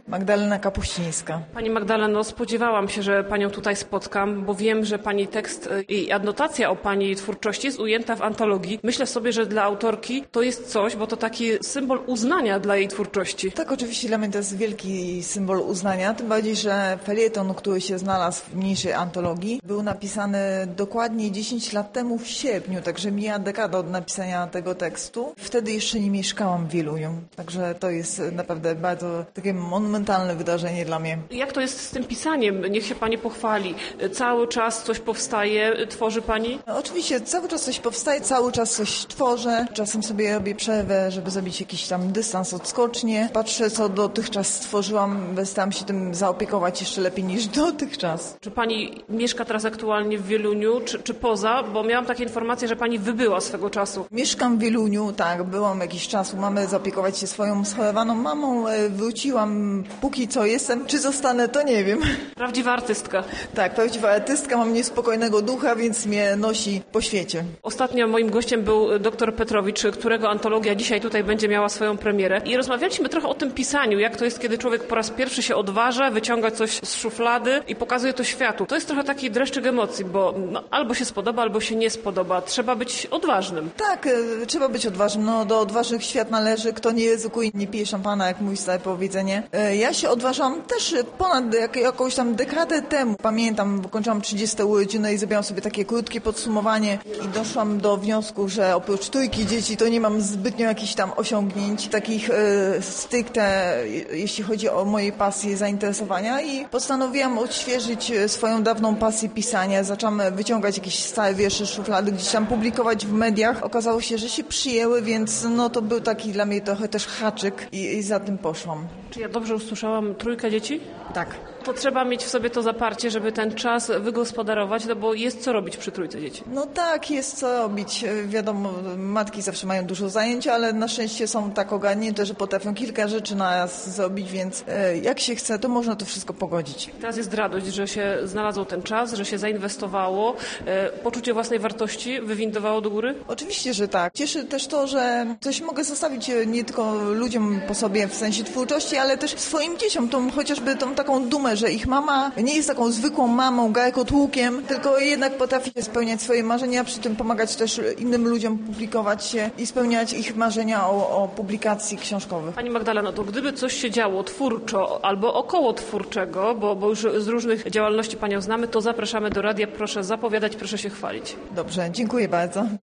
Magdalena Kapuścińska. Pani Magdaleno, spodziewałam się, że Panią tutaj spotkam, bo wiem, że Pani tekst i adnotacja o Pani twórczości jest ujęta w antologii. Myślę sobie, że dla autorki to jest coś, bo to taki symbol uznania dla jej twórczości. Tak, oczywiście dla mnie to jest wielki symbol uznania, tym bardziej, że felieton, który się znalazł w mniejszej antologii, był napisany dokładnie 10 lat temu w sierpniu, także mija dekada od napisania tego tekstu. Wtedy jeszcze nie mieszkałam w Wieluniu, także to jest naprawdę bardzo takie monumentalne wydarzenie dla mnie. Jak to jest z tym pisaniem? Niech się Pani pochwali. Cały czas coś powstaje, tworzy Pani? No, oczywiście cały czas coś powstaje, cały czas coś tworzę. Czasem sobie robię przerwę, żeby zrobić jakiś tam dystans, odskocznie. Patrzę, co dotychczas stworzyłam, staram się tym zaopiekować jeszcze lepiej niż dotychczas. Czy Pani mieszka teraz aktualnie w Wieluniu, czy poza? Bo miałam takie informacje, że Pani wybyła swego czasu. Mieszkam w Wieluniu, tak, byłam jakiś czas u mamy, zaopiekować się swoją schorowaną mamą. Wróciłam, póki co jestem. Czy zostanę, to nie wiem. Prawdziwa artystka. Tak, prawdziwa artystka, mam niespokojnego ducha, więc mnie nosi po świecie. Ostatnio moim gościem był dr Petrowicz, którego antologia dzisiaj tutaj będzie miała swoją premierę. I rozmawialiśmy trochę o tym pisaniu, jak to jest, kiedy człowiek po raz pierwszy się odważa, wyciąga coś z szuflady i pokazuje to światu. To jest trochę taki dreszczyk emocji, bo albo się spodoba, albo się nie spodoba. Trzeba być odważnym. Tak, trzeba być odważnym. No, do odważnych świat należy. Kto nie ryzykuje, nie pije szampana, jak mówi stare powiedzenie. Ja się odważam też ponad jakąś tam dekadę temu. Pamiętam, kończyłam 30 urodziny i zrobiłam sobie takie krótkie podsumowanie i doszłam do wniosku, że oprócz trójki dzieci to nie mam zbytnio jakichś tam osiągnięć, takich stricte, jeśli chodzi o moje pasje, zainteresowania i postanowiłam odświeżyć swoją dawną pasję pisania. Zaczęłam wyciągać jakieś stare wiersze z szuflady, gdzieś tam publikować w mediach. Okazało się, że się przyjęły, więc no to był taki dla mnie trochę też haczyk i za tym poszłam. Czy ja dobrze usłyszałam trójkę dzieci? Tak. To trzeba mieć w sobie to zaparcie, żeby ten czas wygospodarować, no bo jest co robić przy trójce dzieci. No tak, jest co robić. Wiadomo, matki zawsze mają dużo zajęć, ale na szczęście są tak ogarnięte, że potrafią kilka rzeczy na raz zrobić, więc jak się chce, to można to wszystko pogodzić. Teraz jest radość, że się znalazło ten czas, że się zainwestowało, poczucie własnej wartości wywindowało do góry? Oczywiście, że tak. Cieszy też to, że coś mogę zostawić nie tylko ludziom po sobie w sensie twórczości, ale też swoim dzieciom, chociażby tą taką dumę, że ich mama nie jest taką zwykłą mamą, gajkotłukiem, tylko jednak potrafi spełniać swoje marzenia, przy tym pomagać też innym ludziom publikować się i spełniać ich marzenia o publikacji książkowych. Pani Magdaleno, to gdyby coś się działo twórczo albo około twórczego, bo już z różnych działalności Panią znamy, to zapraszamy do radia. Proszę zapowiadać, proszę się chwalić. Dobrze, dziękuję bardzo.